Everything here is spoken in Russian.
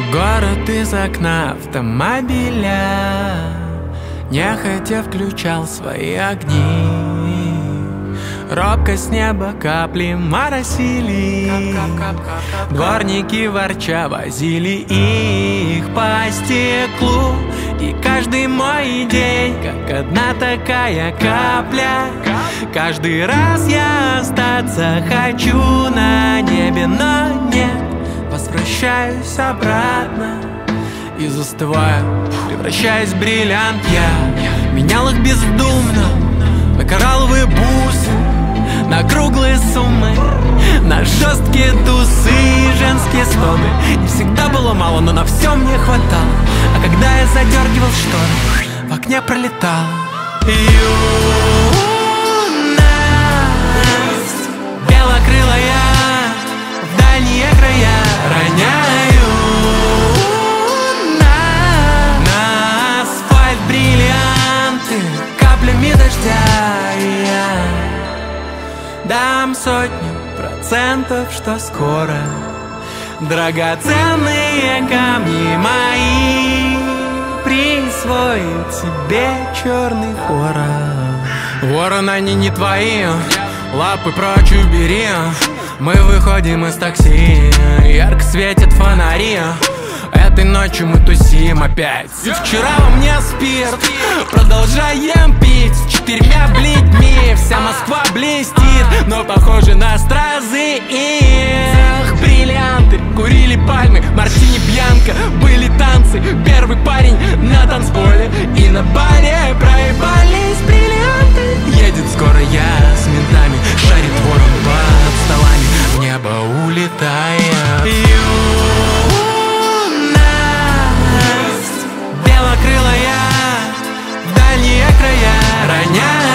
Город из окна автомобиля нехотя включал свои огни. Робко с неба капли моросили. Дворники ворча возили их по стеклу. И каждый мой день, как одна такая капля. Каждый раз я остаться хочу на небе, но нет. Возвращаюсь обратно и застываю, превращаясь в бриллиант. Я менял их бездумно на коралловые бусы, на круглые суммы, на жесткие тусы, женские стоны. Не всегда было мало, но на все мне хватало. А когда я задергивал шторы, в окне пролетал юность. Белокрылая в дальние края роняю на асфальт бриллианты каплями дождя. И я дам 100%, что скоро драгоценные камни мои присвоит себе черный ворон. Ворон, они не твои, лапы прочь убери. Мы выходим из такси, ярко светят фонари. Этой ночью мы тусим опять. И вчера во мне спирт, продолжаем пить с 4 бледьми. Вся Москва блестит, но похоже на стразы. Эх, бриллианты, курили пальмы, мартини пьянка. Были танцы, первый парень на танцполе. И на баре проебались бриллианты. Едет скоро я с ментами, шарит ворон под столами, в небо улетая. Белокрылая в дальние края роняет